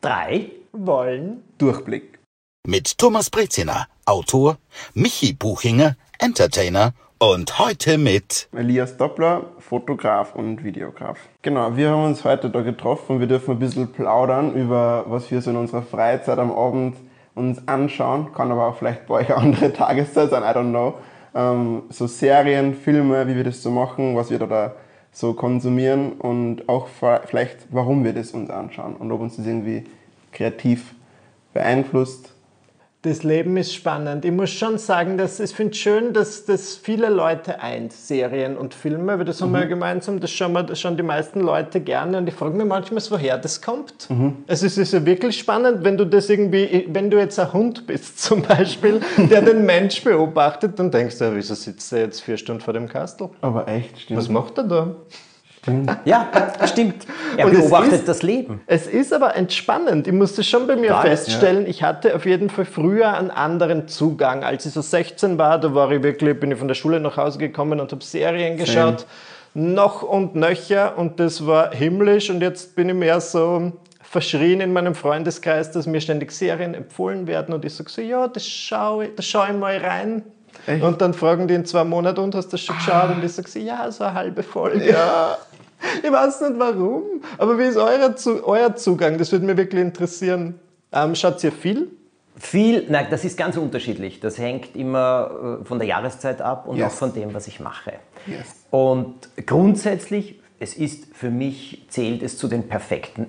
3 wollen Durchblick. Mit Thomas Breziner, Autor, Michi Buchinger, Entertainer und heute mit Elias Doppler, Fotograf und Videograf. Genau, wir haben uns heute da getroffen und wir dürfen ein bisschen plaudern über, was wir so in unserer Freizeit am Abend uns anschauen. Kann aber auch vielleicht bei euch eine andere Tageszeit sein, I don't know. So Serien, Filme, wie wir das so machen, was wir da so konsumieren und auch vielleicht, warum wir das uns anschauen und ob uns das irgendwie kreativ beeinflusst. Das Leben ist spannend. Ich muss schon sagen, dass ich finde es schön, dass das viele Leute eint, Serien und Filme, weil das haben wir ja gemeinsam, das schauen die meisten Leute gerne und ich frage mich manchmal, woher das kommt. Also es ist ja wirklich spannend, wenn du das irgendwie, wenn du jetzt ein Hund bist zum Beispiel, der den Mensch beobachtet, dann denkst du, wieso sitzt er jetzt 4 Stunden vor dem Kastel? Aber echt, stimmt. Was macht er da? Ja, stimmt. Er Und beobachtet das Leben. Es ist aber entspannend. Ich musste schon bei mir feststellen, ich hatte auf jeden Fall früher einen anderen Zugang. Als ich so 16 war, da bin ich von der Schule nach Hause gekommen und habe Serien geschaut. Noch und nöcher und das war himmlisch und jetzt bin ich mehr so verschrien in meinem Freundeskreis, dass mir ständig Serien empfohlen werden und ich sage so, ja, das schau ich mal rein. Echt? Und dann fragen die in 2 Monaten, und hast du das schon geschaut? Und ich sage so, ja, so eine halbe Folge. Ja. Ich weiß nicht warum, aber wie ist euer Zugang? Das würde mich wirklich interessieren. Schaut ihr viel? Nein, das ist ganz unterschiedlich. Das hängt immer von der Jahreszeit ab und auch von dem, was ich mache. Yes. Und grundsätzlich, für mich zählt es zu den perfekten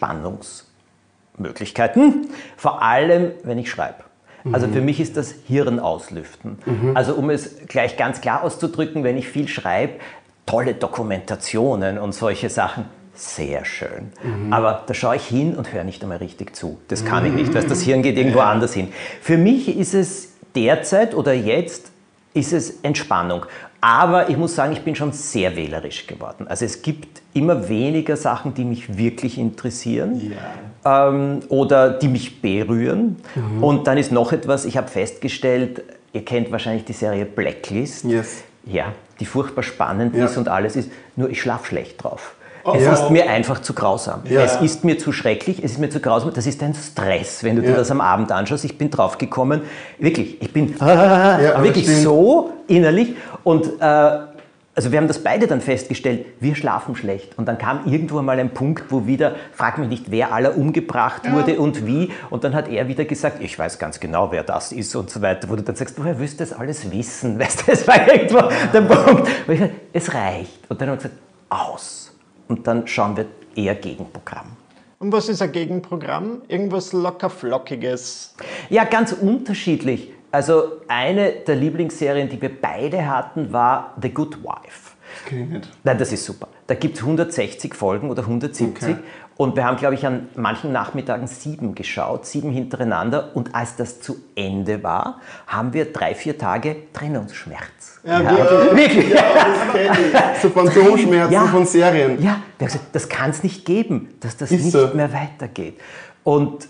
Entspannungsmöglichkeiten, vor allem, wenn ich schreibe. Also für mich ist das Hirn auslüften. Also um es gleich ganz klar auszudrücken, wenn ich viel schreibe, tolle Dokumentationen und solche Sachen, sehr schön. Aber da schaue ich hin und höre nicht einmal richtig zu. Das kann ich nicht, weil das Hirn geht irgendwo anders hin. Für mich ist es derzeit oder jetzt ist es Entspannung. Aber ich muss sagen, ich bin schon sehr wählerisch geworden. Also es gibt immer weniger Sachen, die mich wirklich interessieren oder die mich berühren. Und dann ist noch etwas, ich habe festgestellt, ihr kennt wahrscheinlich die Serie Blacklist. Yes. Ja, die furchtbar spannend ist und alles ist, nur ich schlafe schlecht drauf. Es ist mir einfach zu grausam. Ja. Es ist mir zu schrecklich, es ist mir zu grausam. Das ist ein Stress, wenn du dir das am Abend anschaust. Ich bin drauf gekommen, wirklich, ich bin wirklich so innerlich. Und also wir haben das beide dann festgestellt, wir schlafen schlecht. Und dann kam irgendwo mal ein Punkt, wo wieder, frag mich nicht, wer aller umgebracht wurde und wie. Und dann hat er wieder gesagt, ich weiß ganz genau, wer das ist und so weiter. Wo du dann sagst, woher willst du das alles wissen? Weißt du, es war irgendwo der Punkt. Wo ich gesagt, es reicht. Und dann haben wir gesagt, aus. Und dann schauen wir eher Gegenprogramm. Und was ist ein Gegenprogramm? Irgendwas lockerflockiges? Ja, ganz unterschiedlich. Also eine der Lieblingsserien, die wir beide hatten, war The Good Wife. Kenn ich nicht. Nein, das ist super. Da gibt es 160 Folgen oder 170. Okay. Und wir haben, glaube ich, an manchen Nachmittagen 7 geschaut, 7 hintereinander. Und als das zu Ende war, haben wir 3-4 Tage Trennungsschmerz. Ja, wirklich. Ja, das kenn ich. So Phantomschmerzen von Serien. Ja, wir haben gesagt, das kann es nicht geben, dass das Ist nicht so. mehr weitergeht. Und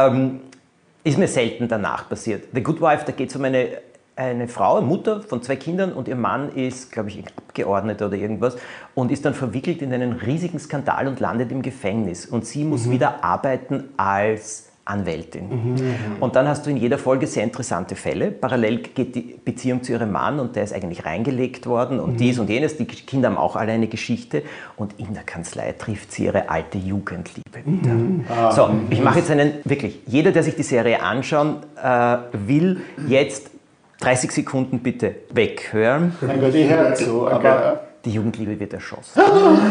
ist mir selten danach passiert. The Good Wife, da geht es um eine Frau, eine Mutter von 2 Kindern und ihr Mann ist, glaube ich, Abgeordneter oder irgendwas und ist dann verwickelt in einen riesigen Skandal und landet im Gefängnis. Und sie muss wieder arbeiten als Anwältin. Und dann hast du in jeder Folge sehr interessante Fälle. Parallel geht die Beziehung zu ihrem Mann und der ist eigentlich reingelegt worden und dies und jenes. Die Kinder haben auch alle eine Geschichte und in der Kanzlei trifft sie ihre alte Jugendliebe wieder. So, ich mache jetzt wirklich, jeder, der sich die Serie anschauen will, jetzt 30 Sekunden bitte weghören. Mein Gott, ich höre zu, aber... Die Jugendliebe wird erschossen.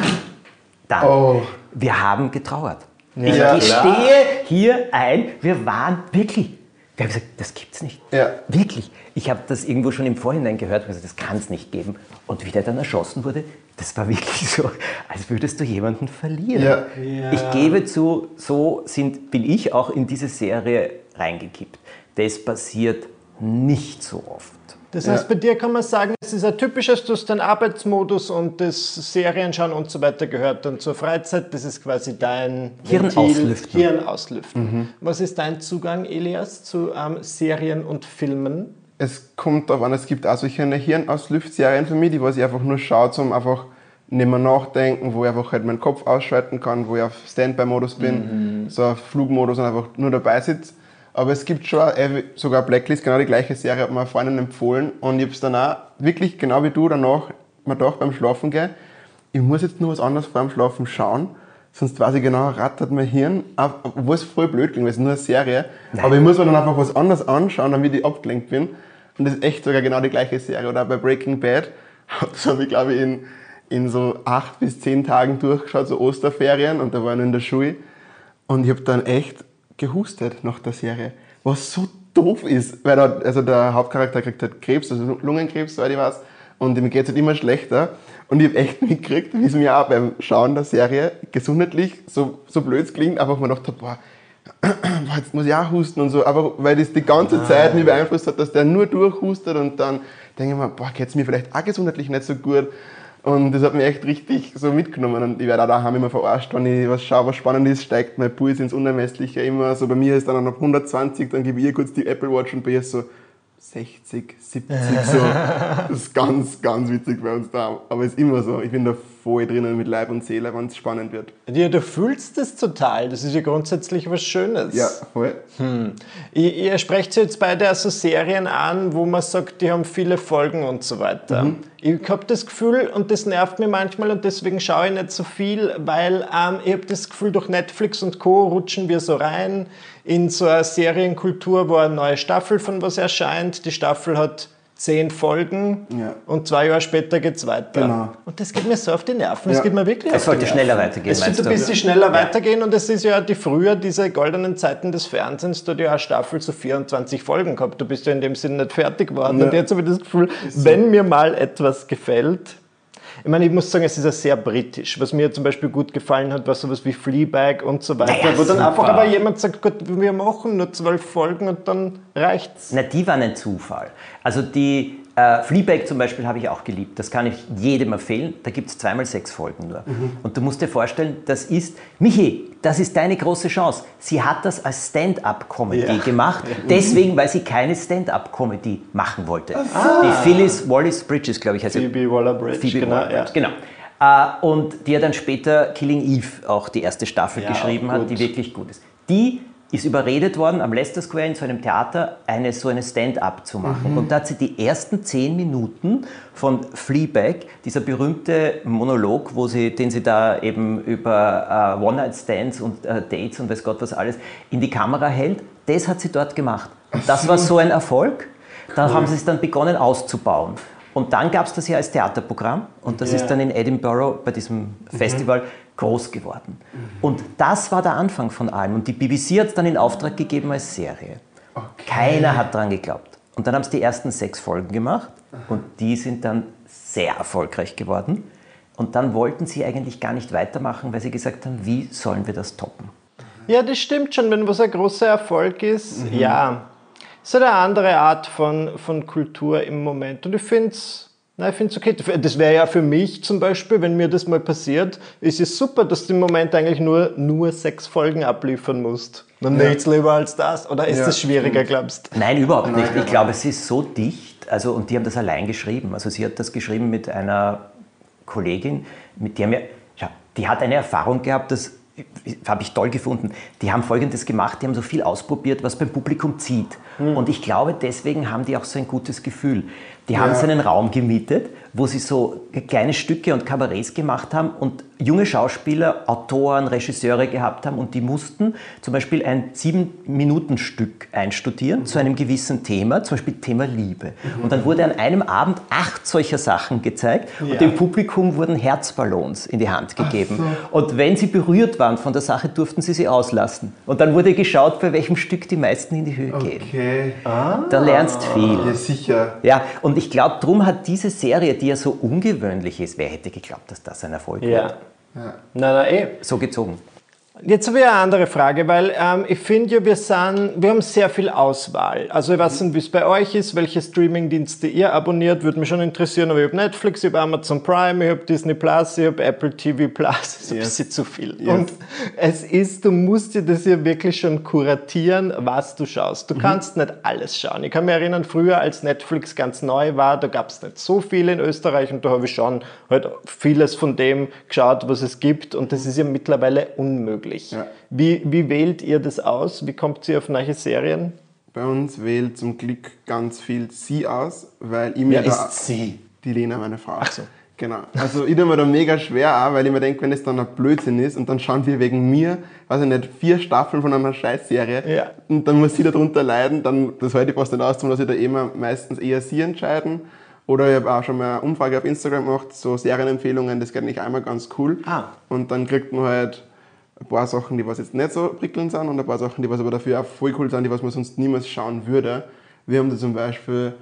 Dann, wir haben getrauert. Ich gestehe hier ein, wir waren wirklich, wir haben gesagt, das gibt's nicht. Ja. Wirklich. Ich habe das irgendwo schon im Vorhinein gehört und gesagt, das kann es nicht geben. Und wie der dann erschossen wurde, das war wirklich so, als würdest du jemanden verlieren. Ja. Ich gebe zu, so bin ich auch in diese Serie reingekippt. Das passiert nicht so oft. Das heißt, bei dir kann man sagen, es ist ein typisches, du hast den Arbeitsmodus und das Serienschauen und so weiter gehört dann zur Freizeit. Das ist quasi dein Hirn auslüften. Hirn auslüften. Was ist dein Zugang, Elias, zu Serien und Filmen? Es kommt darauf an, es gibt auch solche Hirnauslüftserien für mich, die was ich einfach nur schaue, um einfach nicht mehr nachdenken, wo ich einfach halt meinen Kopf ausschalten kann, wo ich auf Standby-Modus bin, so auf Flugmodus und einfach nur dabei sitze. Aber es gibt schon, sogar Blacklist, genau die gleiche Serie, hat mir eine Freundin empfohlen und ich habe es dann auch wirklich, genau wie du, danach mir gedacht beim Schlafen gehen, ich muss jetzt nur was anderes vor dem Schlafen schauen, sonst weiß ich genau, rattert mein Hirn, obwohl es voll blöd klingt, weil es nur eine Serie, aber ich muss mir dann einfach was anderes anschauen, damit ich abgelenkt bin. Und das ist echt sogar genau die gleiche Serie. Oder bei Breaking Bad, das habe ich glaube ich in so 8 bis 10 Tagen durchgeschaut, so Osterferien, und da war ich noch in der Schule. Und ich habe dann echt gehustet nach der Serie, was so doof ist, weil der Hauptcharakter kriegt halt Krebs, also Lungenkrebs, soweit ich weiß, und ihm geht es halt immer schlechter. Und ich habe echt mitgekriegt, wie es mir auch beim Schauen der Serie gesundheitlich so blöd es klingt, einfach mal gedacht habe, boah, jetzt muss ich auch husten und so, aber weil das die ganze Zeit mich beeinflusst hat, dass der nur durchhustet, und dann denke ich mir, boah, geht es mir vielleicht auch gesundheitlich nicht so gut. Und das hat mich echt richtig so mitgenommen, und ich werde auch daheim immer verarscht, wenn ich was schaue, was spannend ist, steigt mein Puls ins Unermessliche immer, so bei mir ist dann auf 120, dann gebe ich ihr kurz die Apple Watch und bei ihr so 60, 70, so. Das ist ganz, ganz witzig bei uns da. Aber es ist immer so. Ich bin da voll drinnen mit Leib und Seele, wenn es spannend wird. Ja, du fühlst es total. Das ist ja grundsätzlich was Schönes. Ja, voll. Ihr sprecht jetzt beide also Serien an, wo man sagt, die haben viele Folgen und so weiter. Ich habe das Gefühl, und das nervt mich manchmal, und deswegen schaue ich nicht so viel, weil ich habe das Gefühl, durch Netflix und Co. rutschen wir so rein in so eine Serienkultur, wo eine neue Staffel von was erscheint. Die Staffel hat 10 Folgen und 2 Jahre später geht es weiter. Genau. Und das geht mir so auf die Nerven. Es geht mir wirklich Es auf die sollte Nerven. schneller weitergehen, Es sollte ein bisschen schneller weitergehen, und es ist ja früher diese goldenen Zeiten des Fernsehens, da hat ja eine Staffel so 24 Folgen gehabt. Du bist ja in dem Sinne nicht fertig geworden. Und jetzt habe ich das Gefühl, wenn mir mal etwas gefällt, ich meine, ich muss sagen, es ist ja sehr britisch. Was mir zum Beispiel gut gefallen hat, war sowas wie Fleabag und so weiter, wo dann einfach aber jemand sagt, Gott, wir machen nur 12 Folgen und dann reicht's. Na, die waren ein Zufall. Also die Fleabag zum Beispiel habe ich auch geliebt. Das kann ich jedem empfehlen. Da gibt es 2x6 Folgen nur. Und du musst dir vorstellen, das ist, Michi, das ist deine große Chance. Sie hat das als Stand-up-Comedy gemacht, deswegen, weil sie keine Stand-up-Comedy machen wollte. Die Phyllis Wallace-Bridges, glaube ich, heißt sie. Phoebe Waller-Bridge, Genau. Und die ja dann später Killing Eve auch die erste Staffel geschrieben hat, die wirklich gut ist. Die ist überredet worden, am Leicester Square in so einem Theater so eine Stand-up zu machen. Und da hat sie die ersten 10 Minuten von Fleabag, dieser berühmte Monolog, den sie da eben über One-Night-Stands und Dates und weiß Gott was alles in die Kamera hält, das hat sie dort gemacht. Und das war so ein Erfolg, da haben sie es dann begonnen auszubauen. Und dann gab es das ja als Theaterprogramm, und das ist dann in Edinburgh bei diesem Festival groß geworden. Und das war der Anfang von allem. Und die BBC hat es dann in Auftrag gegeben als Serie. Keiner hat daran geglaubt. Und dann haben sie die ersten 6 Folgen gemacht, und die sind dann sehr erfolgreich geworden. Und dann wollten sie eigentlich gar nicht weitermachen, weil sie gesagt haben, wie sollen wir das toppen? Ja, das stimmt schon, wenn was ein großer Erfolg ist, ja. Es ist eine andere Art von Kultur im Moment. Und ich finde es okay. Das wäre ja für mich zum Beispiel, wenn mir das mal passiert, ist es super, dass du im Moment eigentlich nur 6 Folgen abliefern musst. Dann nichts lieber als das. Oder ist das schwieriger, glaubst du? Nein, überhaupt nicht. Ich glaube, es ist so dicht. Also, und die haben das allein geschrieben. Also sie hat das geschrieben mit einer Kollegin, mit der die hat eine Erfahrung gehabt, das habe ich toll gefunden. Die haben Folgendes gemacht, die haben so viel ausprobiert, was beim Publikum zieht. Und ich glaube, deswegen haben die auch so ein gutes Gefühl. Die haben so einen Raum gemietet, wo sie so kleine Stücke und Kabarets gemacht haben und junge Schauspieler, Autoren, Regisseure gehabt haben, und die mussten zum Beispiel ein 7-Minuten-Stück einstudieren zu einem gewissen Thema, zum Beispiel Thema Liebe. Und dann wurde an einem Abend 8 solcher Sachen gezeigt, und dem Publikum wurden Herzballons in die Hand gegeben. Und wenn sie berührt waren von der Sache, durften sie auslassen. Und dann wurde geschaut, bei welchem Stück die meisten in die Höhe gehen. Okay. Da lernst viel. Ja, sicher. Ja, und ich glaube, darum hat diese Serie, die ja so ungewöhnlich ist, wer hätte geglaubt, dass das ein Erfolg wird? Nein, So gezogen. Jetzt habe ich eine andere Frage, weil ich finde ja, wir haben sehr viel Auswahl. Also ich weiß nicht, wie es bei euch ist, welche Streamingdienste ihr abonniert, würde mich schon interessieren, aber ich habe Netflix, ich habe Amazon Prime, ich habe Disney Plus, ich habe Apple TV Plus, das ist ein bisschen zu viel. Und du musst dir das ja wirklich schon kuratieren, was du schaust. Du kannst nicht alles schauen. Ich kann mich erinnern, früher, als Netflix ganz neu war, da gab es nicht so viel in Österreich und da habe ich schon halt vieles von dem geschaut, was es gibt, und das ist ja mittlerweile unmöglich. Ja. Wie wählt ihr das aus? Wie kommt ihr auf neue Serien? Bei uns wählt zum Glück ganz viel sie aus, weil ich mir ist sie? Die Lena, meine Frau. Ach so. Genau. Also ich tue mir da mega schwer auch, weil ich mir denke, wenn es dann ein Blödsinn ist und dann schauen wir wegen mir, weiß ich nicht, 4 Staffeln von einer Scheißserie und dann muss sie darunter leiden, dann, das halte ich fast nicht aus, dass ich da immer meistens eher sie entscheiden. Oder ich habe auch schon mal eine Umfrage auf Instagram gemacht, so Serienempfehlungen, das geht nicht einmal ganz cool. Und dann kriegt man halt ein paar Sachen, die was jetzt nicht so prickelnd sind, und ein paar Sachen, die was aber dafür auch voll cool sind, die was man sonst niemals schauen würde. Wir haben da zum Beispiel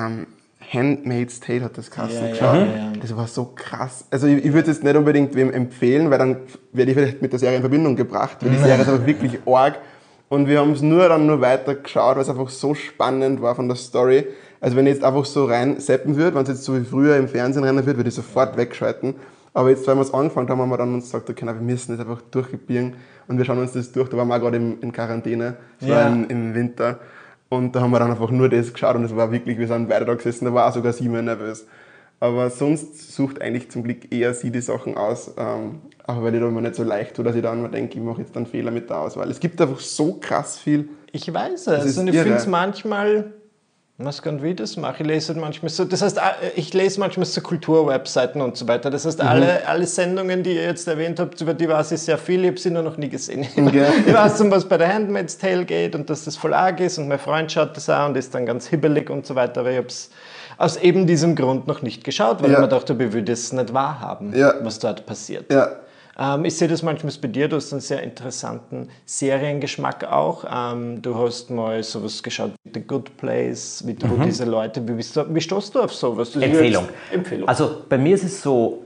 Handmaid's Tale hat das geschaut. Das war so krass. Also ich würde es jetzt nicht unbedingt wem empfehlen, weil dann werde ich vielleicht mit der Serie in Verbindung gebracht, weil die Serie ist einfach wirklich arg. Und wir haben es nur weiter geschaut, weil es einfach so spannend war von der Story. Also wenn ich jetzt einfach so rein zappen würde, wenn es jetzt so wie früher im Fernsehen rennen würde, würde ich sofort wegschalten. Aber jetzt, weil wir es angefangen haben, haben wir dann uns gesagt, okay, wir müssen das einfach durchgebiegen und wir schauen uns das durch. Da waren wir auch gerade in Quarantäne, so im Winter. Und da haben wir dann einfach nur das geschaut und es war wirklich, wir sind beide da gesessen, da war auch sogar sie mal nervös. Aber sonst sucht eigentlich zum Glück eher sie die Sachen aus, auch weil ich da immer nicht so leicht tue, dass ich dann mal denke, ich mache jetzt einen Fehler mit der Auswahl. Es gibt einfach so krass viel. Ich weiß es und ich finde es manchmal... Ich weiß gar nicht, wie ich das mache. Ich lese manchmal so, das heißt, ich lese manchmal so Kulturwebseiten und so weiter. Das heißt, alle Sendungen, die ihr jetzt erwähnt habt, über die weiß ich sehr viel, ich habe sie nur noch nie gesehen. Okay. Ich weiß, um was bei der Handmaid's Tale geht und dass das voll arg ist und mein Freund schaut das auch und ist dann ganz hibbelig und so weiter, aber ich habe es aus eben diesem Grund noch nicht geschaut, weil ich mir dachte, ich will das nicht wahrhaben, was dort passiert. Ja. Ich sehe das manchmal bei dir, du hast einen sehr interessanten Seriengeschmack auch. Du hast mal sowas geschaut wie The Good Place, wo diese Leute, wie stoßt du auf sowas? Empfehlung. Also bei mir ist es so,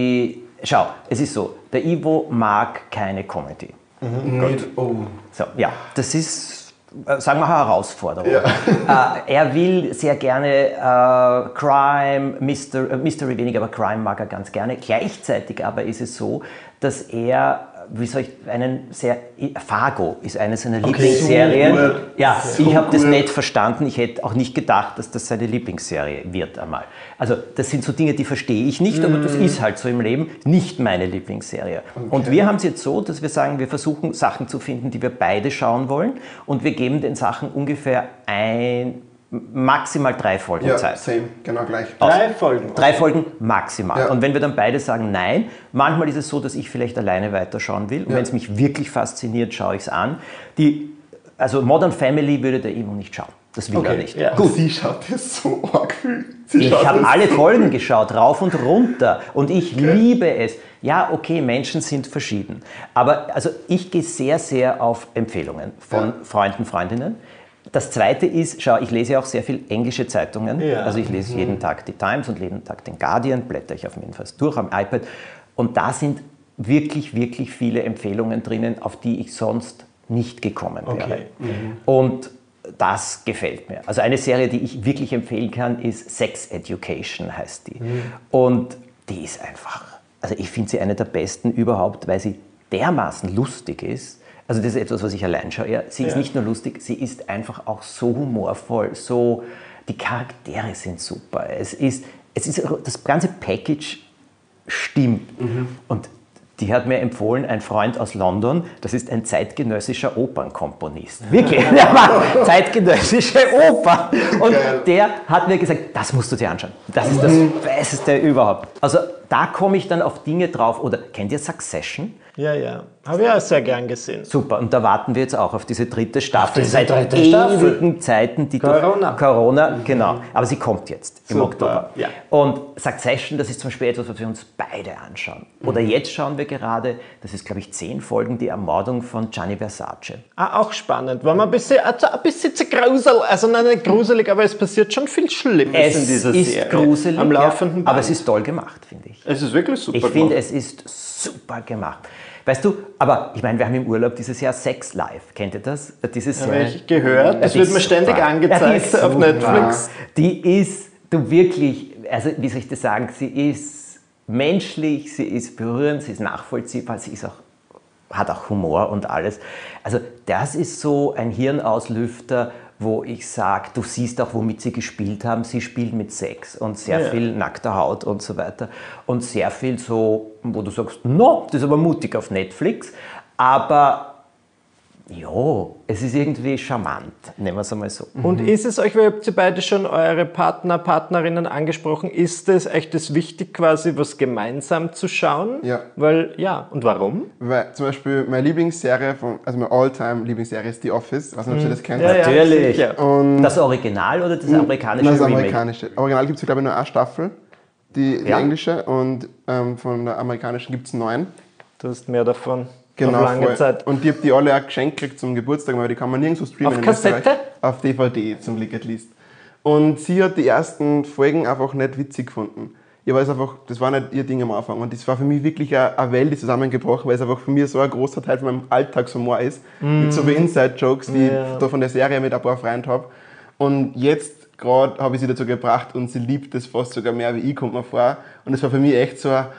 es ist so, der Ivo mag keine Comedy. Gut. So, ja, das ist, sagen wir, eine Herausforderung. Ja. Er will sehr gerne Crime, Mystery weniger, aber Crime mag er ganz gerne. Gleichzeitig aber ist es so, dass er, Fargo ist eine seiner Lieblingsserien. Super. Ja, ich habe das nicht verstanden. Ich hätte auch nicht gedacht, dass das seine Lieblingsserie wird einmal. Also das sind so Dinge, die verstehe ich nicht, aber das ist halt so im Leben nicht meine Lieblingsserie. Okay. Und wir haben es jetzt so, dass wir sagen, wir versuchen Sachen zu finden, die wir beide schauen wollen, und wir geben den Sachen ungefähr maximal 3 Folgen Zeit. Ja, same, genau gleich. 3 Folgen? 3 Folgen maximal. Ja. Und wenn wir dann beide sagen nein, manchmal ist es so, dass ich vielleicht alleine weiterschauen will. Und wenn es mich wirklich fasziniert, schaue ich es an. Also Modern Family würde der Ivo nicht schauen. Das will er nicht. Ja. Gut. Sie schaut das so arg viel. Ich habe alle Folgen geschaut, rauf und runter. Und ich liebe es. Ja, okay, Menschen sind verschieden. Aber also ich gehe sehr, sehr auf Empfehlungen von Freunden, Freundinnen. Das Zweite ist, ich lese ja auch sehr viel englische Zeitungen. Ja. Also ich lese jeden Tag die Times und jeden Tag den Guardian, blätter ich auf jeden Fall durch am iPad. Und da sind wirklich, wirklich viele Empfehlungen drinnen, auf die ich sonst nicht gekommen wäre. Und das gefällt mir. Also eine Serie, die ich wirklich empfehlen kann, ist Sex Education, heißt die. Und die ist einfach, also ich finde sie eine der besten überhaupt, weil sie dermaßen lustig ist. Also das ist etwas, was ich allein schaue. Ja, sie ist nicht nur lustig, sie ist einfach auch so humorvoll, die Charaktere sind super. Es ist das ganze Package stimmt. Und die hat mir empfohlen, ein Freund aus London, das ist ein zeitgenössischer Opernkomponist. Wirklich, der macht zeitgenössische Opern. Und der hat mir gesagt, das musst du dir anschauen. Das ist das Beste überhaupt. Also da komme ich dann auf Dinge drauf. Oder kennt ihr Succession? Ja. Habe ich auch sehr gern gesehen. Super, und da warten wir jetzt auch auf diese 3. Staffel. Seit ewigen Zeiten. Die Corona, genau. Aber sie kommt jetzt im Oktober. Ja. Und Succession, das ist zum Beispiel etwas, was wir uns beide anschauen. Oder jetzt schauen wir gerade, das ist glaube ich 10 Folgen, die Ermordung von Gianni Versace. Auch spannend. War mal ein bisschen zu gruselig, also nicht gruselig, aber es passiert schon viel Schlimmes in dieser Serie. Es ist gruselig, am laufenden Band. Aber es ist toll gemacht, finde ich. Es ist wirklich super gemacht. Ich finde, es ist super gemacht. Weißt du, aber ich meine, wir haben im Urlaub dieses Jahr Sex Live. Kennt ihr das? Diese Serie? Habe ich gehört. Das wird mir ständig angezeigt auf Netflix. Die ist, du wirklich, also wie soll ich das sagen, sie ist menschlich, sie ist berührend, sie ist nachvollziehbar, sie ist auch, hat auch Humor und alles. Also das ist so ein Hirnauslüfter, wo ich sage, du siehst auch, womit sie gespielt haben. Sie spielen mit Sex und sehr viel nackter Haut und so weiter. Und sehr viel so, wo du sagst, no, das ist aber mutig auf Netflix. Aber ja, es ist irgendwie charmant, nehmen wir es einmal so. Und ist es euch, weil ihr habt ja beide schon eure Partner, Partnerinnen angesprochen, ist es echt das wichtig, quasi was gemeinsam zu schauen? Ja. Weil, und warum? Weil zum Beispiel meine Lieblingsserie, also meine All-Time-Lieblingsserie ist The Office. Ich weiß nicht, ob ihr das kennt. Natürlich. Ja. Und Das Original oder das amerikanische das Remake? amerikanische. Original gibt es, glaube ich, nur eine Staffel, die englische, und von der amerikanischen gibt es 9. Du hast mehr davon. Genau, auf lange voll. Zeit. Und ich habe die alle auch geschenkt gekriegt zum Geburtstag, weil die kann man nirgendwo streamen. Auf in Kassette? Österreich. Auf DVD zum Glück at least. Und sie hat die ersten Folgen einfach nicht witzig gefunden. Ja, weil es einfach, das war nicht ihr Ding am Anfang. Und das war für mich wirklich eine Welt, die zusammengebrochen, weil es einfach für mich so ein großer Teil von meinem Alltagshumor ist. Mit so wie Inside-Jokes, die ich da von der Serie mit ein paar Freunden habe. Und jetzt gerade habe ich sie dazu gebracht und sie liebt es fast sogar mehr wie ich, kommt mir vor. Und es war für mich echt so ein,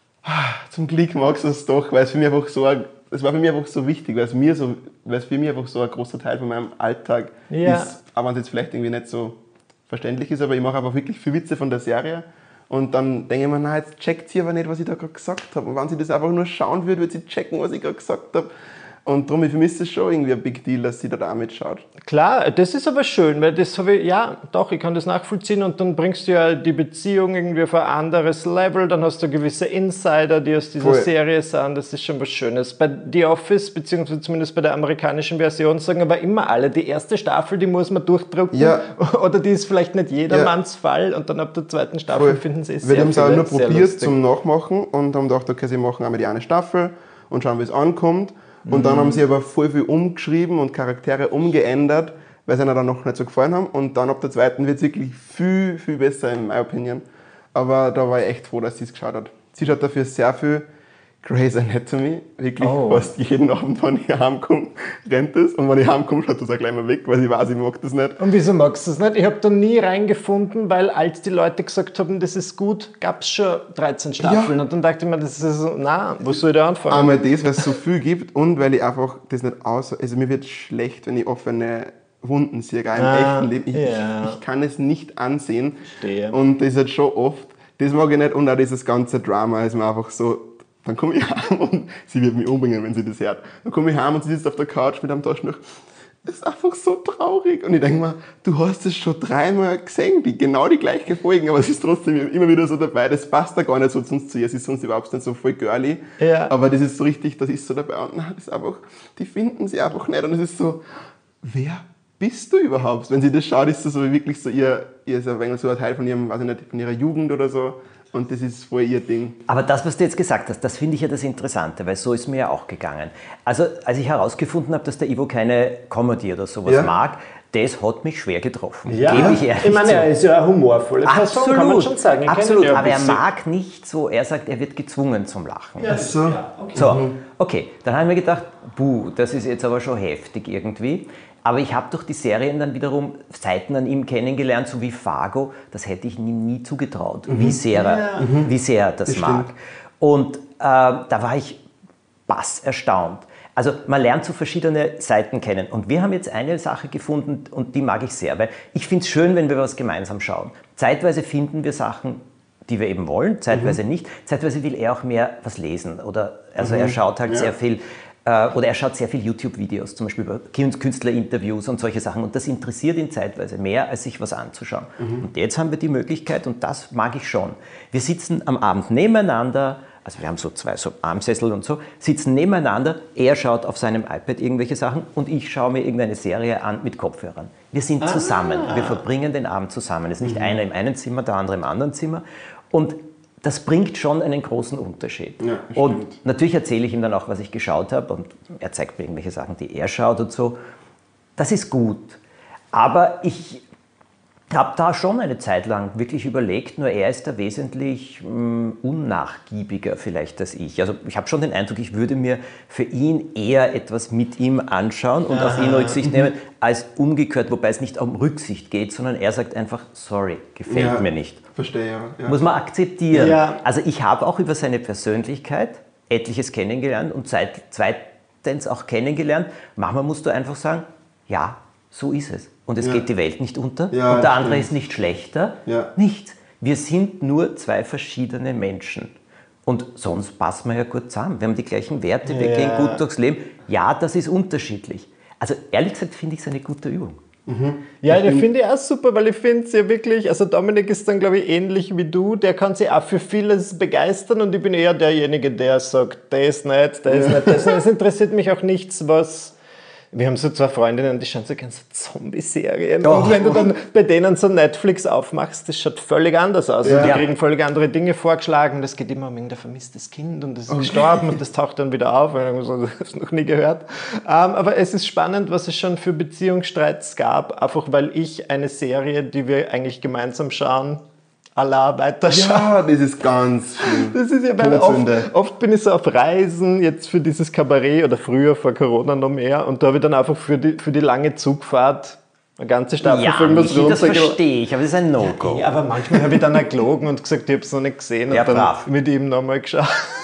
zum Glück magst du es doch, weil es für mich einfach so es war für mich einfach so wichtig, weil es für mich einfach so ein großer Teil von meinem Alltag ist, auch wenn es jetzt vielleicht irgendwie nicht so verständlich ist, aber ich mache einfach wirklich viel Witze von der Serie und dann denke ich mir, na, jetzt checkt sie aber nicht, was ich da gerade gesagt habe, und wenn sie das einfach nur schauen würde, würde sie checken, was ich gerade gesagt habe. Und darum, für mich ist es schon irgendwie ein Big Deal, dass sie da mitschaut. Klar, das ist aber schön, weil das habe ich, ich kann das nachvollziehen, und dann bringst du ja die Beziehung irgendwie auf ein anderes Level, dann hast du gewisse Insider, die aus dieser Serie sind, das ist schon was Schönes. Bei The Office, beziehungsweise zumindest bei der amerikanischen Version, sagen aber immer alle, die erste Staffel, die muss man durchdrucken, oder die ist vielleicht nicht jedermanns Fall, und dann ab der zweiten Staffel finden sie es sehr lustig. Wir haben es auch nur probiert zum Nachmachen und haben gedacht, okay, sie machen einmal die eine Staffel und schauen, wie es ankommt. Und dann haben sie aber voll viel umgeschrieben und Charaktere umgeändert, weil sie ihnen dann noch nicht so gefallen haben. Und dann ab der zweiten wird es wirklich viel, viel besser, in meiner Opinion. Aber da war ich echt froh, dass sie es geschaut hat. Sie schaut dafür sehr viel Grey's Anatomy, wirklich fast jeden Abend, wenn ich heimkomme, rennt es. Und wenn ich heimkomme, schaut das auch gleich mal weg, weil ich weiß, ich mag das nicht. Und wieso magst du das nicht? Ich habe da nie reingefunden, weil als die Leute gesagt haben, das ist gut, gab es schon 13 Staffeln. Ja. Und dann dachte ich mir, das ist so, wo soll ich da anfangen? Einmal das, weil es so viel gibt, und weil ich einfach das nicht also mir wird schlecht, wenn ich offene Wunden sehe, gar im echten Leben. Ich kann es nicht ansehen. Verstehe. Und das ist halt schon oft, das mag ich nicht, und auch dieses ganze Drama ist mir einfach so. Dann komme ich heim und sie wird mich umbringen, wenn sie das hört. Dann komme ich heim und sie sitzt auf der Couch mit einem Taschentuch. Das ist einfach so traurig. Und ich denke mir, du hast es schon 3-mal gesehen, genau die gleiche Folgen, aber es ist trotzdem immer wieder so dabei. Das passt da gar nicht so zu ihr. Sie ist sonst überhaupt nicht so voll girly. Ja. Aber das ist so richtig, das ist so dabei. Und nein, das ist einfach, die finden sie einfach nicht. Und es ist so, wer bist du überhaupt? Wenn sie das schaut, ist das so wirklich so ihr ist ein wenig so ein Teil von ihrem, weiß ich nicht, von ihrer Jugend oder so. Und das ist voll ihr Ding. Aber das, was du jetzt gesagt hast, das finde ich ja das Interessante, weil so ist mir ja auch gegangen. Also, als ich herausgefunden habe, dass der Ivo keine Comedy oder sowas mag, das hat mich schwer getroffen. Ja, gebe ich ehrlich meine, er ist ja eine humorvolle Person, absolut, kann man schon sagen. Absolut, aber er mag nicht so, er sagt, er wird gezwungen zum Lachen. Ja, so. Ja, okay. So, okay, dann habe ich mir gedacht, das ist jetzt aber schon heftig irgendwie. Aber ich habe durch die Serien dann wiederum Seiten an ihm kennengelernt, so wie Fargo, das hätte ich ihm nie zugetraut, wie sehr er das mag. Und da war ich erstaunt. Also man lernt so verschiedene Seiten kennen. Und wir haben jetzt eine Sache gefunden, und die mag ich sehr, weil ich finde es schön, wenn wir was gemeinsam schauen. Zeitweise finden wir Sachen, die wir eben wollen, zeitweise nicht. Zeitweise will er auch mehr was lesen. Er schaut halt sehr viel. Oder er schaut sehr viel YouTube-Videos, zum Beispiel über Künstlerinterviews und solche Sachen. Und das interessiert ihn zeitweise mehr, als sich was anzuschauen. Und jetzt haben wir die Möglichkeit, und das mag ich schon. Wir sitzen am Abend nebeneinander, also wir haben so 2 so Armsessel und so, sitzen nebeneinander, er schaut auf seinem iPad irgendwelche Sachen und ich schaue mir irgendeine Serie an mit Kopfhörern. Wir sind zusammen, wir verbringen den Abend zusammen. Es ist nicht einer im einen Zimmer, der andere im anderen Zimmer. Und das bringt schon einen großen Unterschied. Ja, und natürlich erzähle ich ihm dann auch, was ich geschaut habe, und er zeigt mir irgendwelche Sachen, die er schaut und so. Das ist gut. Aber ich habe da schon eine Zeit lang wirklich überlegt, nur er ist da wesentlich unnachgiebiger vielleicht als ich. Also ich habe schon den Eindruck, ich würde mir für ihn eher etwas mit ihm anschauen und auf ihn Rücksicht nehmen, als umgekehrt, wobei es nicht um Rücksicht geht, sondern er sagt einfach, sorry, gefällt mir nicht. Verstehe, ja. Muss man akzeptieren. Ja. Also ich habe auch über seine Persönlichkeit etliches kennengelernt und zweitens auch kennengelernt. Manchmal musst du einfach sagen, ja, so ist es. Und es geht die Welt nicht unter Ja, und der andere stimmt. ist nicht schlechter. Ja. Nichts. Wir sind nur zwei verschiedene Menschen. Und sonst passen wir ja gut zusammen. Wir haben die gleichen Werte, wir gehen gut durchs Leben. Ja, das ist unterschiedlich. Also ehrlich gesagt finde ich es eine gute Übung. Ja, die finde ich auch super, weil ich finde es ja wirklich, also Dominik ist dann, glaube ich, ähnlich wie du, der kann sich auch für vieles begeistern und ich bin eher derjenige, der sagt, der ist nicht, der ist nicht, das interessiert mich auch nichts, was... Wir haben so zwei Freundinnen, die schauen so ganz Zombie-Serien. Und wenn du dann bei denen so Netflix aufmachst, das schaut völlig anders aus. Und die kriegen völlig andere Dinge vorgeschlagen. Das geht immer um irgendein vermisstes Kind und das ist gestorben und das taucht dann wieder auf. Und so, das hast du noch nie gehört. Aber es ist spannend, was es schon für Beziehungsstreits gab. Einfach weil ich eine Serie, die wir eigentlich gemeinsam schauen, weiterschauen. Ja, das ist ganz schön. Das ist ja bei mir oft bin ich so auf Reisen, jetzt für dieses Kabarett oder früher vor Corona noch mehr und da habe ich dann einfach für die lange Zugfahrt eine ganze Staffel irgendwas Michi, das verstehe ich, aber das ist ein No-Go. Ja, aber manchmal habe ich dann auch gelogen und gesagt, ich habe es noch nicht gesehen und dann brav. mit ihm nochmal geschaut.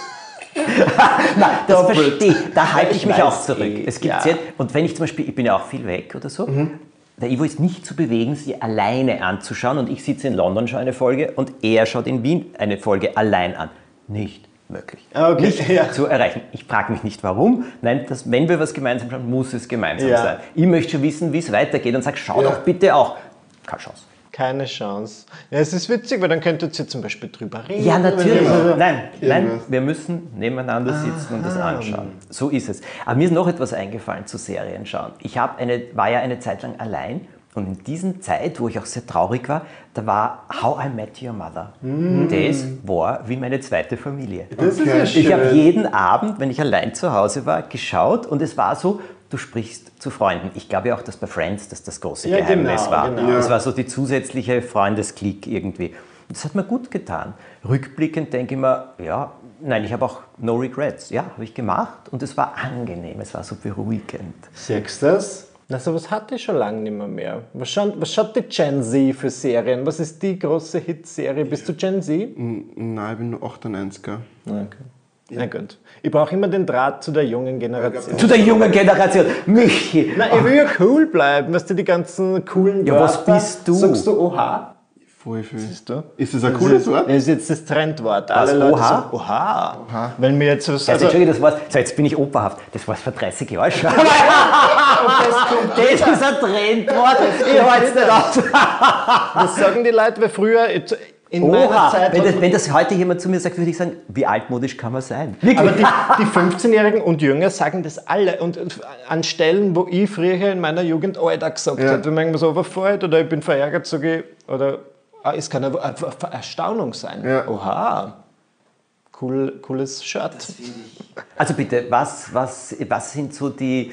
Nein, das verstehe ich. Da halte ich mich auch zurück. eh, Es gibt und wenn ich zum Beispiel, ich bin ja auch viel weg oder so, der Ivo ist nicht zu bewegen, sie alleine anzuschauen und ich sitze in London, schaue eine Folge und er schaut in Wien eine Folge allein an. Nicht möglich. Okay, Nicht zu erreichen. Ich frage mich nicht warum. Nein, wenn wir was gemeinsam schauen, muss es gemeinsam sein. Ich möchte schon wissen, wie es weitergeht und sage, schau doch bitte auch. Keine Chance. Keine Chance. Ja, es ist witzig, weil dann könntet ihr zum Beispiel drüber reden. Ja, natürlich. Ja. Nein, wir müssen nebeneinander sitzen und das anschauen. So ist es. Aber mir ist noch etwas eingefallen zu Serien schauen. Ich war ja eine Zeit lang allein und in dieser Zeit, wo ich auch sehr traurig war, da war How I Met Your Mother. Das war wie meine zweite Familie. Das ist ja schön. Ich habe jeden Abend, wenn ich allein zu Hause war, geschaut und es war so, du sprichst zu Freunden. Ich glaube ja auch, dass bei Friends das große Geheimnis war. Genau. Das war so die zusätzliche Freundesklick irgendwie. Und das hat mir gut getan. Rückblickend denke ich mir, ich habe auch no regrets. Ja, habe ich gemacht und es war angenehm, es war so beruhigend. Siehst du das? Na, sowas hatte ich schon lange nicht mehr. Was schaut die Gen Z für Serien? Was ist die große Hitserie? Bist du Gen Z? Nein, ich bin nur 98er. Okay. Na gut. Ich brauche immer den Draht zu der jungen Generation. Zu der jungen Generation. Michi! Nein, ich will ja cool bleiben. Weißt du, die ganzen coolen Wörter. Was bist du? Sagst du Oha? Voll viel. Siehst du? Ist das ein cooles Wort? Das ist jetzt das Trendwort. Was, Alle Leute Oha? sagen Oha. Wenn mir jetzt was... Also, Entschuldigung, das war's. So, jetzt bin ich operhaft. Das war's vor 30 Jahren schon. Das ist ein Trendwort. Ich halte es nicht aus. das sagen die Leute, weil früher... In meiner Zeit wenn das heute jemand zu mir sagt, würde ich sagen, wie altmodisch kann man sein? aber die 15-Jährigen und Jünger sagen das alle. Und an Stellen, wo ich früher in meiner Jugend Alter gesagt habe, wenn man irgendwas overfällt oder ich bin verärgert, sage ich, oder es kann eine Erstaunung sein. Ja. Oha, cooles Shirt. Also bitte, was sind so die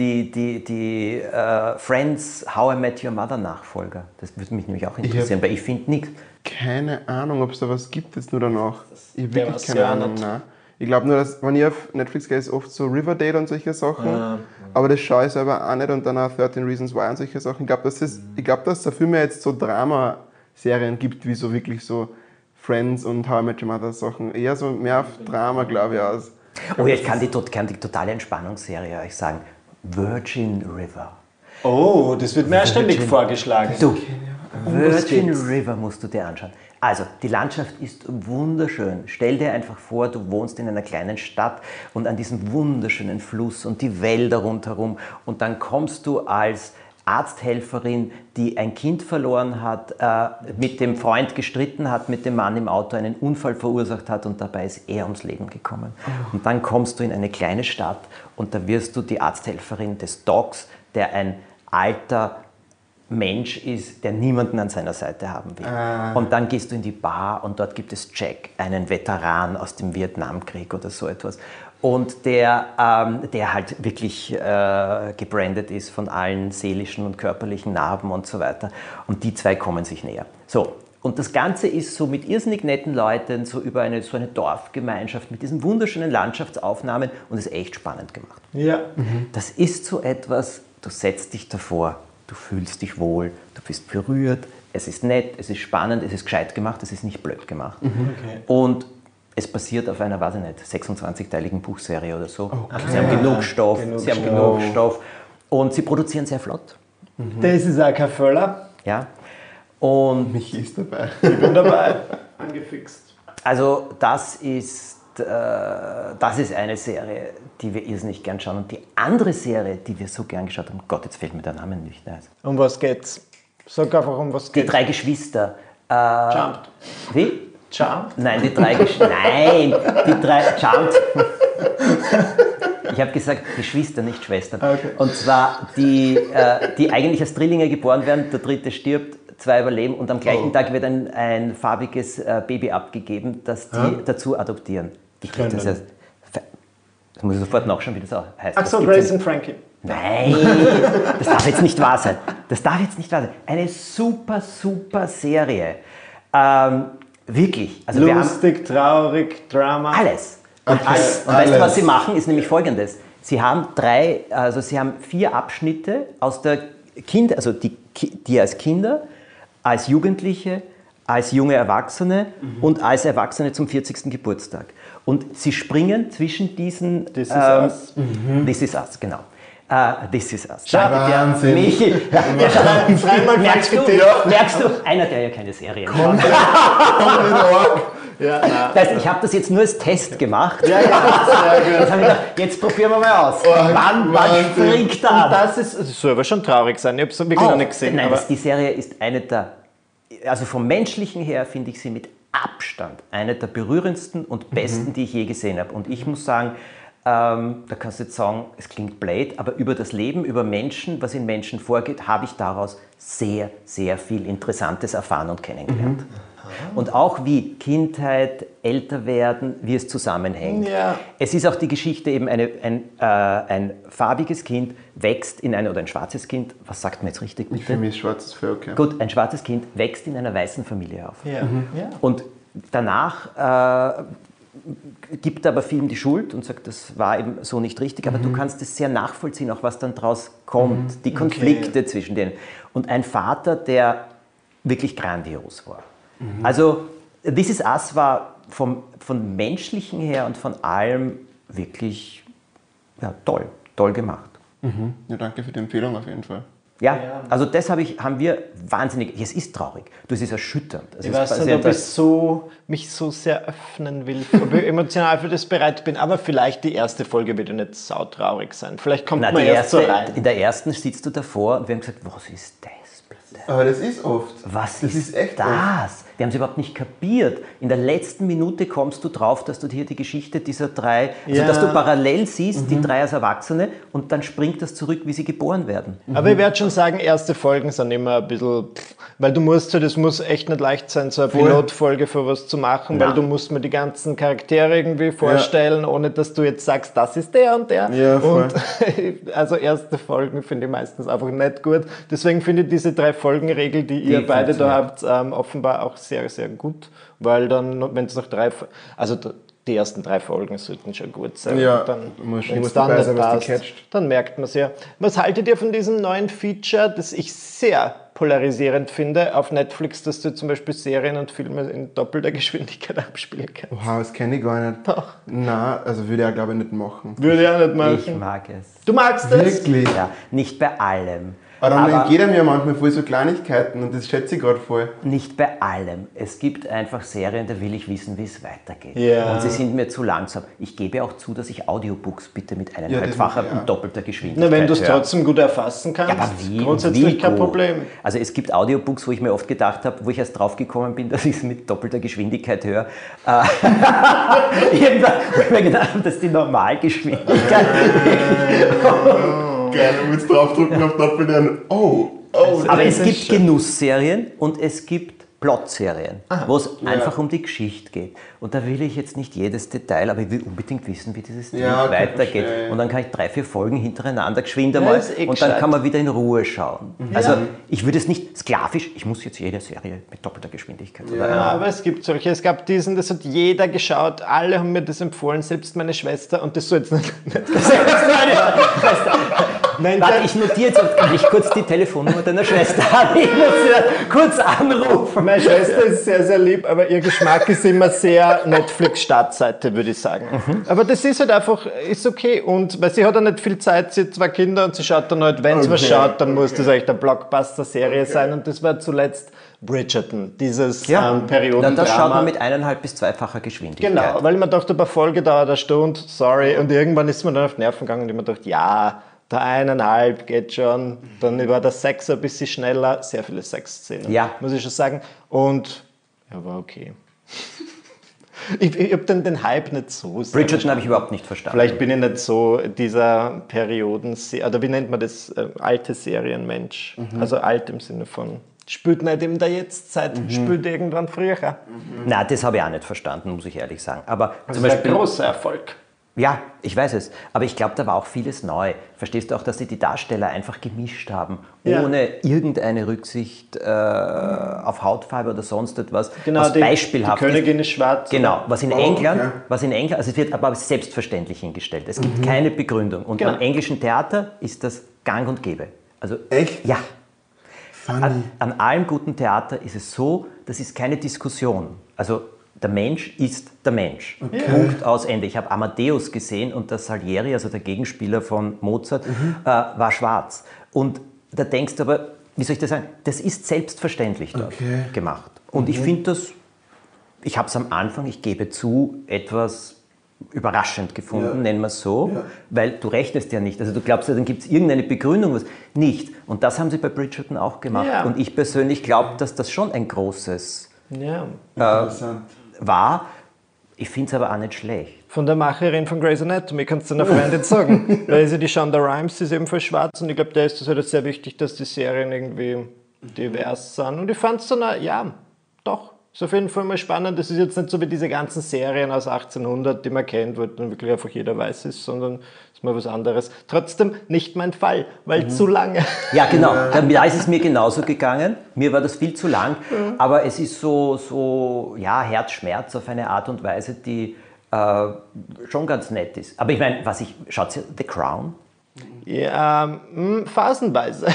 Friends, How I Met Your Mother Nachfolger? Das würde mich nämlich auch interessieren, weil ich finde nichts. Keine Ahnung, ob es da was gibt jetzt nur danach. Ich habe Der wirklich war's keine ja Ahnung. nicht. Nein. Ich glaube nur, dass, wenn ich auf Netflix gehe, ist oft so Riverdale und solche Sachen. Aber das schaue ich selber auch nicht und dann auch 13 Reasons Why und solche Sachen. Ich glaube, dass es dafür mehr jetzt so Drama-Serien gibt, wie so wirklich so Friends und How I Met Your Mother Sachen. Eher so mehr auf Drama, glaube ich, aus. Oh ja, ich kann die totale Entspannungsserie euch sagen. Virgin River. Oh, das wird mir ja ständig vorgeschlagen. Du, Virgin River musst du dir anschauen. Also, die Landschaft ist wunderschön. Stell dir einfach vor, du wohnst in einer kleinen Stadt und an diesem wunderschönen Fluss und die Wälder rundherum und dann kommst du als Arzthelferin, die ein Kind verloren hat, mit dem Freund gestritten hat, mit dem Mann im Auto einen Unfall verursacht hat und dabei ist er ums Leben gekommen. Und dann kommst du in eine kleine Stadt und da wirst du die Arzthelferin des Docs, der ein alter Mensch ist, der niemanden an seiner Seite haben will. Und dann gehst du in die Bar und dort gibt es Jack, einen Veteran aus dem Vietnamkrieg oder so etwas. und der halt wirklich gebrandet ist von allen seelischen und körperlichen Narben und so weiter. Und die zwei kommen sich näher. So. Und das Ganze ist so mit irrsinnig netten Leuten, so über so eine Dorfgemeinschaft mit diesen wunderschönen Landschaftsaufnahmen und ist echt spannend gemacht. Ja. Das ist so etwas, du setzt dich davor, du fühlst dich wohl, du bist berührt, es ist nett, es ist spannend, es ist gescheit gemacht, es ist nicht blöd gemacht. Okay. Und es basiert auf einer, weiß ich nicht, 26-teiligen Buchserie oder so. Also sie haben genug Stoff, und sie produzieren sehr flott. Das ist auch kein Völler. Ja. Und Michi ist dabei. Ich bin dabei. Angefixt. also das ist eine Serie, die wir irrsinnig gern schauen. Und die andere Serie, die wir so gern geschaut haben, Gott, jetzt fällt mir der Name nicht ein. Um was geht's? Sag einfach, um was Die geht's. 3 Geschwister. Jumped. Wie? Jumped? Nein, die 3 Geschwister. Nein, die 3. Jumped. Ich habe gesagt Geschwister, nicht Schwestern. Okay. Und zwar die eigentlich als Drillinge geboren werden, der dritte stirbt, 2 überleben und am gleichen Tag wird ein farbiges Baby abgegeben, das die dazu adoptieren. Das muss ich sofort nachschauen, wie das auch heißt. Ach so, Grace und Frankie. Nein, das darf jetzt nicht wahr sein. Eine super, super Serie. Wirklich. Also Lustig, traurig, Drama. alles. Und, Okay, alles. Und weißt du, alles. was sie machen, ist nämlich Folgendes. Sie haben 4 Abschnitte aus der also die als Kinder, als Jugendliche, als junge Erwachsene und als Erwachsene zum 40. Geburtstag. Und sie springen zwischen diesen... This is Us. This is Us, genau. This is Us. Wahnsinn. Michi, merkst du, einer, der ja keine Serien schaut. Ja, Weißt du, ich habe das jetzt nur als Test gemacht. sehr gut. Jetzt habe ich gedacht, jetzt probieren wir mal aus. Wann springt Und da? das soll aber schon traurig sein. Ich habe es wirklich noch nicht gesehen. Nein, Aber die Serie ist eine der, also vom Menschlichen her finde ich sie mit Abstand eine der berührendsten und besten, die ich je gesehen habe. Und ich muss sagen, da kannst du jetzt sagen, es klingt blöd, aber über das Leben, über Menschen, was in Menschen vorgeht, habe ich daraus sehr, sehr viel Interessantes erfahren und kennengelernt. Und auch wie Kindheit, Älterwerden, wie es zusammenhängt. Ja. Es ist auch die Geschichte, eben ein farbiges Kind wächst in oder ein schwarzes Kind, was sagt man jetzt richtig bitte? Für mich ist schwarzes Volk, ja. Gut, ein schwarzes Kind wächst in einer weißen Familie auf. ja. Ja. Und danach gibt aber Film die Schuld und sagt, das war eben so nicht richtig, aber du kannst es sehr nachvollziehen, auch was dann draus kommt, die Konflikte zwischen denen. Und ein Vater, der wirklich grandios war. Also This Is Us war von menschlichen her und von allem wirklich toll gemacht. Ja, danke für die Empfehlung auf jeden Fall. Ja, also das haben wir wahnsinnig, es ist traurig, es ist erschütternd. Ich weiß nicht, ob ich mich so sehr öffnen will, ob ich emotional für das bereit bin, aber vielleicht die erste Folge wird ja nicht sautraurig sein. Vielleicht kommt man erst so rein. In der ersten sitzt du davor und wir haben gesagt, was ist das bitte? Aber das ist oft. Was das ist echt das? oft. Wir haben es überhaupt nicht kapiert. In der letzten Minute kommst du drauf, dass du hier die Geschichte dieser 3, also Ja. dass du parallel siehst, die 3 als Erwachsene und dann springt das zurück, wie sie geboren werden. Aber ich werde schon sagen, erste Folgen sind immer ein bisschen, weil das muss echt nicht leicht sein, so eine Pilotfolge für was zu machen, weil du musst mir die ganzen Charaktere irgendwie vorstellen, ohne dass du jetzt sagst, das ist der und der. Ja, voll. Und also erste Folgen finde ich meistens einfach nicht gut. Deswegen finde ich diese 3-Folgen-Regel, die ihr beide da habt, offenbar auch sehr, sehr gut, weil dann, wenn es noch die ersten 3 Folgen sollten schon gut sein. Ja, Und dann, muss wenn es dabei dann nicht sein, was passt, die catcht. dann merkt man es ja. Was haltet ihr von diesem neuen Feature, das ich sehr polarisierend finde, auf Netflix, dass du zum Beispiel Serien und Filme in doppelter Geschwindigkeit abspielen kannst? Oha, das kenne ich gar nicht. Doch. Nein, also würde ich auch glaube ich nicht machen. Würde ich auch nicht Ich machen. mag es. Du magst das? Wirklich? Ja, nicht bei allem. Aber dann entgeht einem ja manchmal voll so Kleinigkeiten und das schätze ich gerade voll. Nicht bei allem. Es gibt einfach Serien, da will ich wissen, wie es weitergeht. Ja. Und sie sind mir zu langsam. Ich gebe auch zu, dass ich Audiobooks bitte mit das eineinhalbfacher mache ich auch. und doppelter Geschwindigkeit Na, wenn du es höre. trotzdem gut erfassen kannst, Ja, aber wie? grundsätzlich wie kein gut? Problem. Also es gibt Audiobooks, wo ich mir oft gedacht habe, wo ich erst drauf gekommen bin, dass ich es mit doppelter Geschwindigkeit höre. Irgendwann, wo ich mir gedacht habe, dass die Normalgeschwindigkeit Geil, du willst draufdrücken auf Doppeln. Oh, Aber das es ist gibt schön. Genussserien und es gibt Plot-Serien, wo es einfach um die Geschichte geht. Und da will ich jetzt nicht jedes Detail, aber ich will unbedingt wissen, wie dieses Ding weitergeht. Und dann kann ich 3, 4 Folgen hintereinander geschwind einmal und dann kann man wieder in Ruhe schauen. Also ich würde es nicht sklavisch, ich muss jetzt jede Serie mit doppelter Geschwindigkeit. Aber es gibt solche, es gab diesen, das hat jeder geschaut, alle haben mir das empfohlen, selbst meine Schwester, und das so jetzt nicht Nein, warte, ich notiere jetzt ich kurz die Telefonnummer deiner Schwester an. Ich muss sie kurz anrufen. Meine Schwester ist sehr, sehr lieb, aber ihr Geschmack ist immer sehr Netflix-Startseite, würde ich sagen. Aber das ist halt einfach, ist okay. Und weil sie hat auch nicht viel Zeit, sie hat 2 Kinder und sie schaut dann halt, wenn sie was schaut, dann muss das echt eine Blockbuster-Serie sein. Und das war zuletzt Bridgerton, dieses Periodendrama. Das schaut man mit 1,5- bis 2-facher Geschwindigkeit. Genau, weil man dachte, bei Folge dauert eine Stunde, sorry. Und irgendwann ist man dann auf die Nerven gegangen und ich mir dachte, ja, der 1,5 geht schon. Dann war der 6 ein bisschen schneller, sehr viele Sexszenen, muss ich schon sagen. Und war okay. Ich habe den Hype nicht so sehr. Bridgerton habe ich überhaupt nicht verstanden. Vielleicht bin ich nicht so dieser Perioden, oder wie nennt man das, alte Serienmensch. Also alt im Sinne von, spielt nicht in der Jetztzeit, spielt irgendwann früher. Nein, das habe ich auch nicht verstanden, muss ich ehrlich sagen. Aber das ist ein großer Erfolg. Ja, ich weiß es. Aber ich glaube, da war auch vieles neu. Verstehst du auch, dass sie die Darsteller einfach gemischt haben, ohne irgendeine Rücksicht auf Hautfarbe oder sonst etwas? Genau, was beispielhaft die Königin ist schwarz. Genau, was in England, also es wird aber selbstverständlich hingestellt. Es gibt keine Begründung. Und beim englischen Theater ist das gang und gäbe. Also, echt? Ja. An allem guten Theater ist es so, das ist keine Diskussion. Also der Mensch ist der Mensch. Punkt, aus, Ende. Ich habe Amadeus gesehen und der Salieri, also der Gegenspieler von Mozart, war schwarz. Und da denkst du aber, wie soll ich das sagen, das ist selbstverständlich dort gemacht. Und ich finde das, ich habe es am Anfang, ich gebe zu, etwas überraschend gefunden, nennen wir es so, weil du rechnest ja nicht. Also du glaubst ja, dann gibt es irgendeine Begründung, was nicht. Und das haben sie bei Bridgerton auch gemacht. Ja. Und ich persönlich glaube, dass das schon ein großes war. Ich finde es aber auch nicht schlecht. Von der Macherin von Grey's Anatomy kannst du einer Freundin sagen. Weil sie die Shonda Rhimes, die ist ebenfalls schwarz und ich glaube, der ist das halt sehr wichtig, dass die Serien irgendwie divers sind. Und ich fand es dann auch, doch. Ist auf jeden Fall mal spannend. Das ist jetzt nicht so wie diese ganzen Serien aus 1800, die man kennt, wo dann wirklich einfach jeder weiß ist, sondern ist mal was anderes. Trotzdem nicht mein Fall, weil zu lange. Ja, genau. Da ist es mir genauso gegangen. Mir war das viel zu lang. Aber es ist so Herzschmerz auf eine Art und Weise, die schon ganz nett ist. Aber ich meine, schaut ihr The Crown? Ja, phasenweise.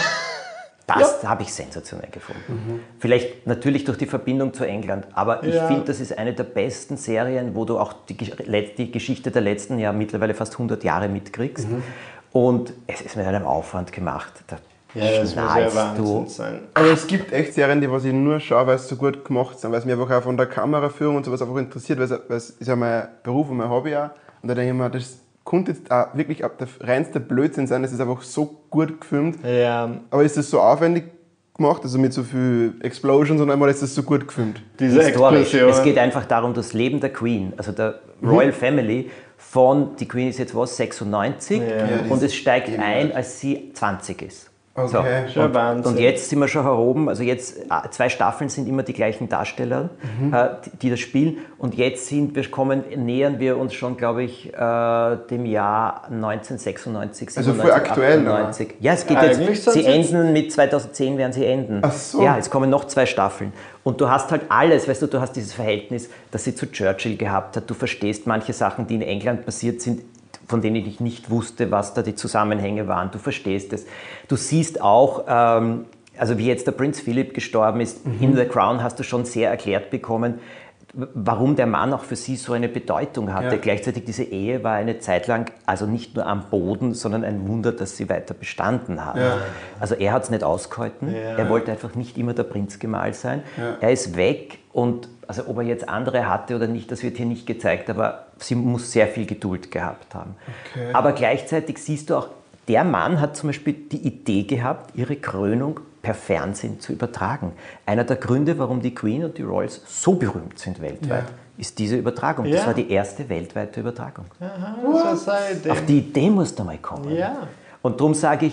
Das habe ich sensationell gefunden. Vielleicht natürlich durch die Verbindung zu England, aber ich finde, das ist eine der besten Serien, wo du auch die Geschichte der letzten mittlerweile fast 100 Jahre mitkriegst. Und es ist mit einem Aufwand gemacht. Das muss ja Wahnsinn sein. Aber es gibt echt Serien, die ich nur schaue, weil sie so gut gemacht sind, weil es mich einfach auch von der Kameraführung und sowas einfach interessiert, weil es ist ja mein Beruf und mein Hobby auch. Und da denke ich mir, das konnte jetzt auch wirklich der reinste Blödsinn sein, es ist einfach so gut gefilmt. Ja. Aber ist das so aufwendig gemacht, also mit so viel Explosions und einmal ist das so gut gefilmt? Diese Explosion. Es geht einfach darum, das Leben der Queen, also der Royal Family die Queen ist jetzt 96 und es steigt ein, als sie 20 ist. Okay. So. Und jetzt sind wir schon heroben, also jetzt 2 Staffeln sind immer die gleichen Darsteller, die das spielen und jetzt nähern wir uns schon, glaube ich, dem Jahr 1996, 97, also voll aktuell 98. Ja, es geht jetzt, sie enden mit 2010 werden sie enden. Ach so. Ja, jetzt kommen noch 2 Staffeln. Und du hast halt alles, weißt du hast dieses Verhältnis, das sie zu Churchill gehabt hat, du verstehst manche Sachen, die in England passiert sind, von denen ich nicht wusste, was da die Zusammenhänge waren. Du verstehst es. Du siehst auch, also wie jetzt der Prinz Philipp gestorben ist, in The Crown hast du schon sehr erklärt bekommen, warum der Mann auch für sie so eine Bedeutung hatte. Ja. Gleichzeitig diese Ehe war eine Zeit lang also nicht nur am Boden, sondern ein Wunder, dass sie weiter bestanden hat. Ja. Also er hat es nicht ausgehalten. Ja. Er wollte einfach nicht immer der Prinzgemahl sein. Ja. Er ist weg und also ob er jetzt andere hatte oder nicht, das wird hier nicht gezeigt, aber sie muss sehr viel Geduld gehabt haben. Okay. Aber gleichzeitig siehst du auch, der Mann hat zum Beispiel die Idee gehabt, ihre Krönung per Fernsehen zu übertragen. Einer der Gründe, warum die Queen und die Royals so berühmt sind weltweit, ist diese Übertragung. Das war die erste weltweite Übertragung. Aha, das war seine Idee. Auf die Idee musst du mal kommen. Ja. Und darum sage ich,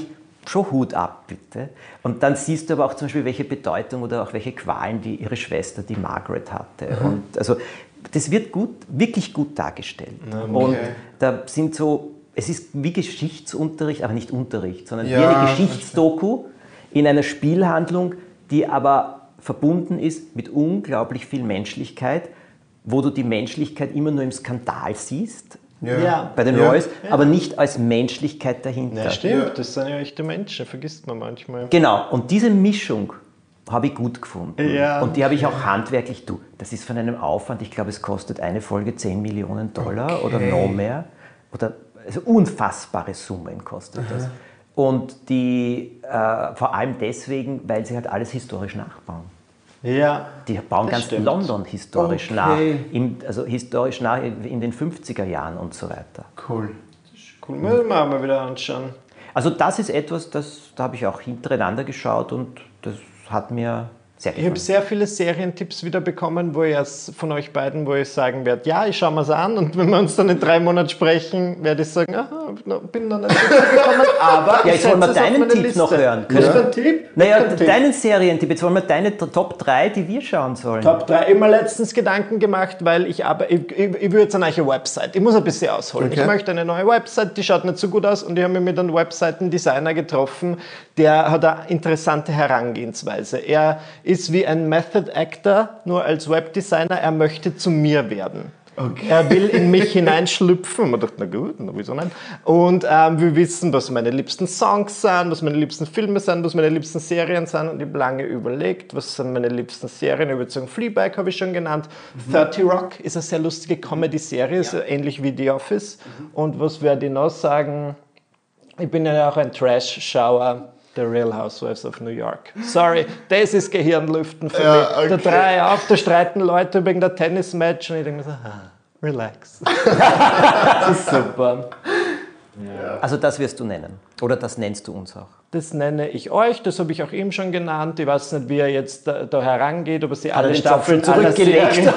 schon Hut ab, bitte. Und dann siehst du aber auch zum Beispiel, welche Bedeutung oder auch welche Qualen die ihre Schwester, die Margaret, hatte. Und also das wird wirklich gut dargestellt. Und da sind so, es ist wie Geschichtsunterricht, aber nicht Unterricht, sondern wie eine Geschichtsdoku in einer Spielhandlung, die aber verbunden ist mit unglaublich viel Menschlichkeit, wo du die Menschlichkeit immer nur im Skandal siehst, bei den Royals, aber nicht als Menschlichkeit dahinter. Ja, stimmt, das sind ja echte Menschen, vergisst man manchmal. Genau, und diese Mischung habe ich gut gefunden. Ja. Und die habe ich auch handwerklich, das ist von einem Aufwand, ich glaube, es kostet eine Folge $10 Millionen oder noch mehr. Oder, also unfassbare Summen kostet das. Und die vor allem deswegen, weil sie halt alles historisch nachbauen. Ja, Die bauen ganz stimmt. London historisch nach, historisch nach in den 50er Jahren und so weiter. Cool. Cool, müssen wir mal wieder anschauen. Also das ist etwas, da habe ich auch hintereinander geschaut und das hat mir sehr Ich gefallen. habe sehr viele Serientipps wieder bekommen, von euch beiden, wo ich sagen werde, ja, ich schaue mir es an und wenn wir uns dann in 3 Monaten sprechen, werde ich sagen, aha, bin noch nicht dazu gekommen, aber Ja, jetzt wollen wir setze es auf deinen meine Tipp Liste. noch hören. Was für ein Tipp? Naja, Was für ein Tipp? deinen Serientipp, jetzt wollen wir deine Top 3, die wir schauen sollen. Top 3. Ich habe mir letztens Gedanken gemacht, weil ich will jetzt eine neue Website. Ich muss ein bisschen ausholen. Okay. Ich möchte eine neue Website, die schaut nicht so gut aus und ich habe mich mit einem Webseitendesigner getroffen, der hat eine interessante Herangehensweise. Er ist wie ein Method Actor, nur als Webdesigner. Er möchte zu mir werden. Okay. Er will in mich hineinschlüpfen. Und man dachte, na gut, na wieso nicht? Und wir wissen, was meine liebsten Songs sind, was meine liebsten Filme sind, was meine liebsten Serien sind. Und ich habe lange überlegt, was sind meine liebsten Serien. Ich würde sagen, Fleabag habe ich schon genannt. 30 Rock ist eine sehr lustige Comedy-Serie, so ähnlich wie The Office. Und was werde ich noch sagen? Ich bin ja auch ein Trash-Schauer. The Real Housewives of New York. Sorry, das ist Gehirnlüften für mich. okay. Da drehe ich auf, da streiten Leute wegen der Tennismatch und ich denke mir so, relax. Das ist super. Also das wirst du nennen. Oder das nennst du uns auch. Das nenne ich euch, das habe ich auch ihm schon genannt. Ich weiß nicht, wie er jetzt da herangeht, ob er sie alle den Staffeln Zopf zurückgelegt? Serien-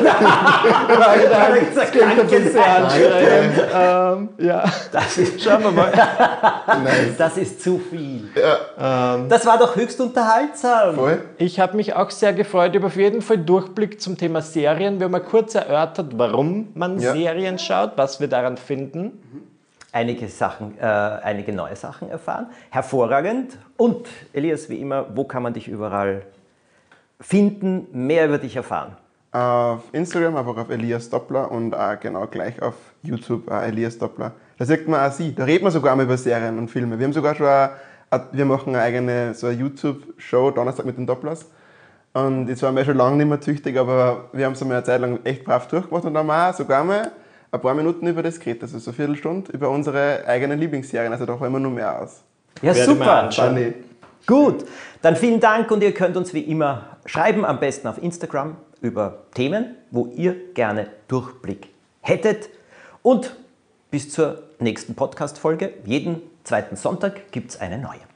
Das klingt ein bisschen sehr anstrengend. Ja, schauen wir mal. Das ist zu viel. Das war doch höchst unterhaltsam. Voll. Ich habe mich auch sehr gefreut über auf jeden Fall Durchblick zum Thema Serien. Wir haben mal kurz erörtert, warum man Serien schaut, was wir daran finden. Einige neue Sachen erfahren. Hervorragend. Und Elias, wie immer, wo kann man dich überall finden, mehr über dich erfahren? Auf Instagram, einfach auf Elias Doppler und auch genau gleich auf YouTube Elias Doppler. Da sieht man auch sie. Da reden wir sogar mal über Serien und Filme. Wir haben sogar schon wir machen eine eigene so eine YouTube-Show, Donnerstag mit den Dopplers. Und jetzt waren wir schon lange nicht mehr züchtig, aber wir haben es einmal eine Zeit lang echt brav durchgemacht und haben auch sogar mal ein paar Minuten über das geredet, also so eine Viertelstunde über unsere eigenen Lieblingsserien. Also da holen wir noch mehr aus. Ja, Werde ich mir super. anschauen. Funny. Gut, dann vielen Dank und ihr könnt uns wie immer schreiben, am besten auf Instagram über Themen, wo ihr gerne Durchblick hättet. Und bis zur nächsten Podcast-Folge. Jeden zweiten Sonntag gibt es eine neue.